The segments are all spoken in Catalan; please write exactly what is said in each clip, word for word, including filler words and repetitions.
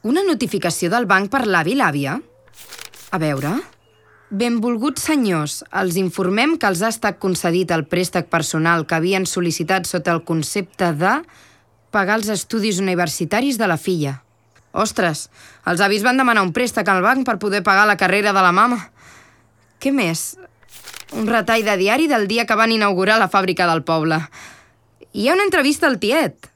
Una notificació del banc per l'avi i l'àvia? A veure... Benvolguts senyors, els informem que els ha estat concedit el préstec personal que havien sol·licitat sota el concepte de pagar els estudis universitaris de la filla. Ostres, els avis van demanar un préstec al banc per poder pagar la carrera de la mama. Què més? Un retall de diari del dia que van inaugurar la fàbrica del poble. Hi ha una entrevista al tiet.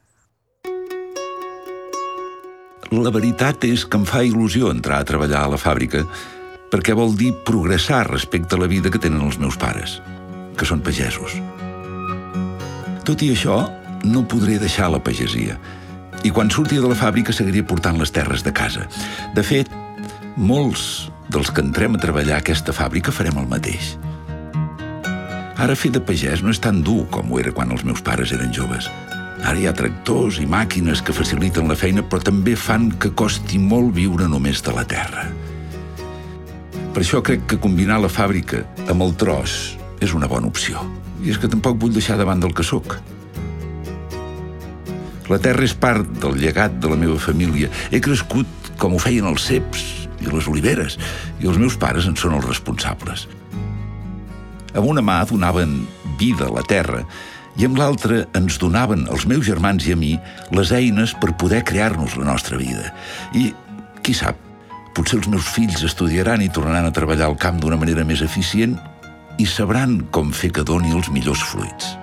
La veritat és que em fa il·lusió entrar a treballar a la fàbrica perquè vol dir progressar respecte a la vida que tenen els meus pares, que són pagesos. Tot i això, no podré deixar la pagesia. I quan surti de la fàbrica seguiré portant les terres de casa. De fet, molts dels que entrem a treballar a aquesta fàbrica farem el mateix. Ara fer de pagès no és tan dur com ho era quan els meus pares eren joves. Ara hi ha tractors i màquines que faciliten la feina, però també fan que costi molt viure només de la terra. Per això crec que combinar la fàbrica amb el tros és una bona opció. I és que tampoc vull deixar de banda el que sóc. La terra és part del llegat de la meva família. He crescut com ho feien els ceps i les oliveres, i els meus pares en són els responsables. Amb una mà donaven vida a la terra i amb l'altra ens donaven, als meus germans i a mi, les eines per poder crear-nos la nostra vida. I, qui sap, potser els meus fills estudiaran i tornaran a treballar al camp d'una manera més eficient i sabran com fer que doni els millors fruits.